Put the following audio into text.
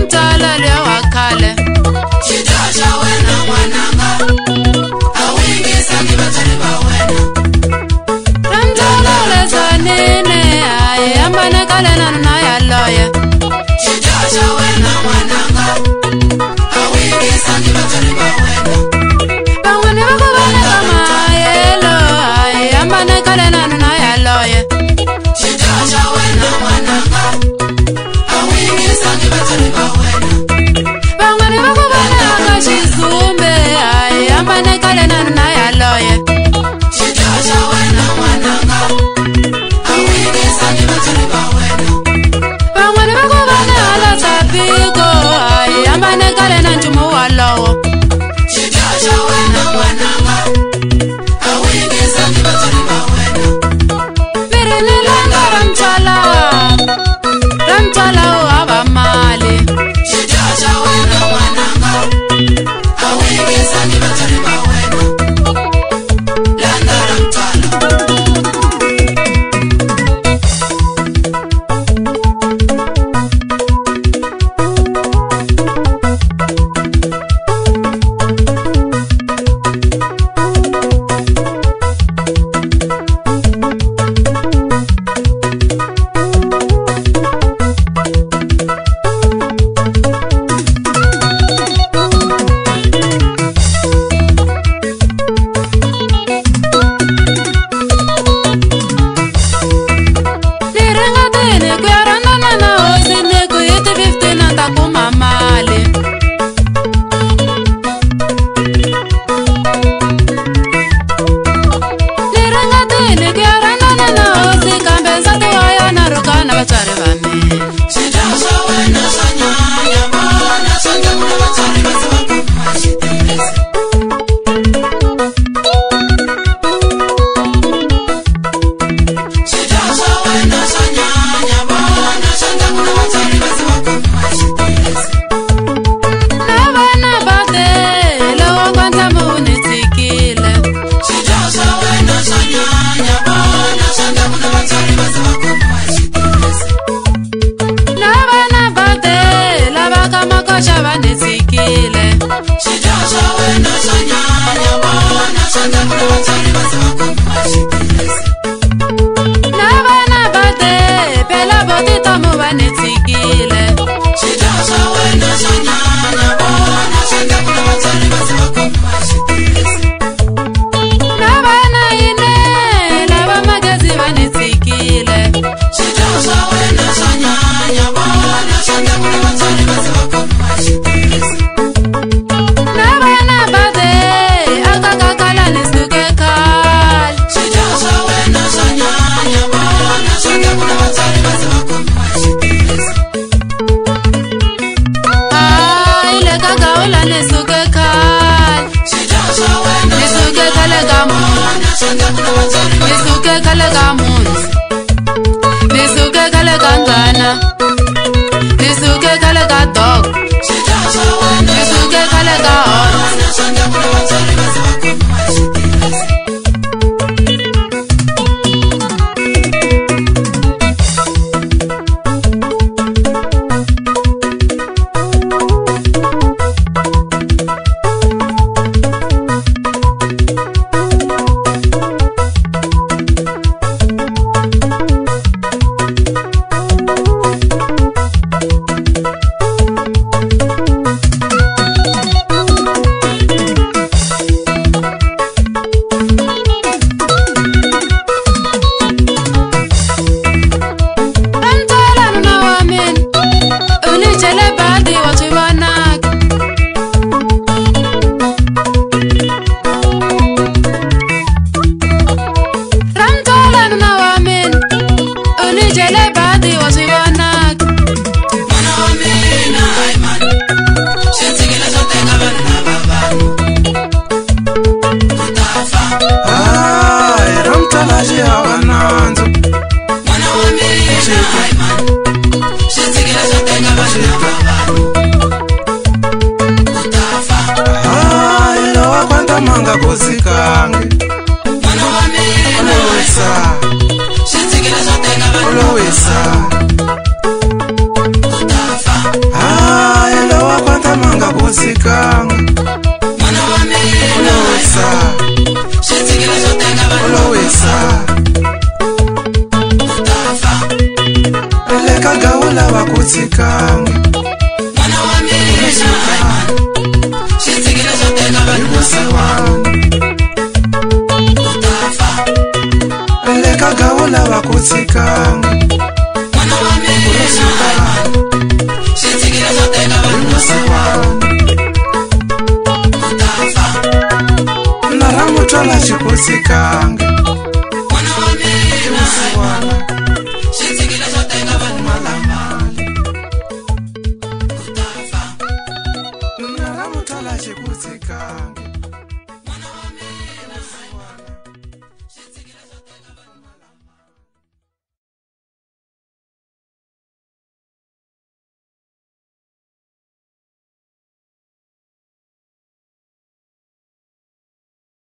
Ramtala le wakale Chidasha wena mwananga Awingi sangi batari ba wena Ramtala le zanene Aye ambane kale nana ya loye Chidasha wena mwananga Awingi sangi batari ba wena Bangwani wako wena kama yelo Aye ambane kale nana ya loye Chidasha wena mwananga Awingi sangi batari ba wena Bangwani wako wena akashizumbe Aye ambane kale nana ya loye Chidasha wena mwananga Awingi sangi batari ba wena Bangwani wako wena ala tapiko Aye ambane kale nanjumu walowo Chidasha wena mwananga Awingi sangi batari ba wena Mirini langa Ramtala uwa mali Chidasha wena mwananga Awingi sangi batari ba wena Langa Ramtala manga kuzikange mwana wa mina olowesa shinzikira zotenga olowesa utafa chikutsikanga mwana wa mina shitsikila zotenga vanhu utafa naramutola chikutsikanga mwana wa mina shitsikila zotenga vanhu utafa naramutola chikutsikanga